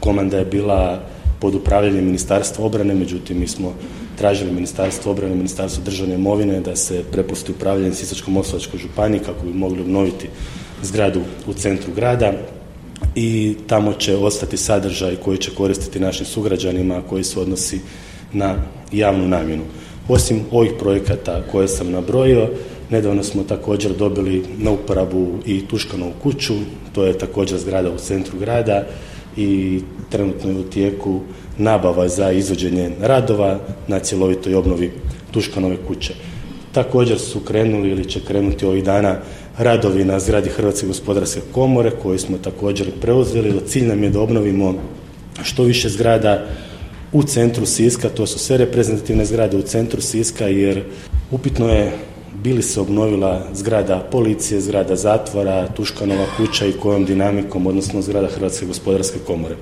komanda je bila pod upravljanjem Ministarstva obrane, međutim mi smo tražili Ministarstvo obrane, Ministarstvo državne imovine da se prepusti upravljanje Sisačko-moslavačkoj županiji kako bi mogli obnoviti zgradu u centru grada i tamo će ostati sadržaj koji će koristiti našim sugrađanima, koji se odnosi na javnu namjenu. Osim ovih projekata koje sam nabrojio, nedavno smo također dobili na uporabu i Tuškanovu kuću, to je također zgrada u centru grada i trenutno je u tijeku nabava za izvođenje radova na cjelovitoj obnovi Tuškanove kuće. Također su krenuli ili će krenuti ovih dana radovi na zgradi Hrvatske gospodarske komore koji smo također preuzeli. Cilj nam je da obnovimo što više zgrada u centru Siska, to su sve reprezentativne zgrade u centru Siska jer upitno je bi li se obnovila zgrada policije, zgrada zatvora, Tuškanova kuća i kojom dinamikom, odnosno zgrada Hrvatske gospodarske komore.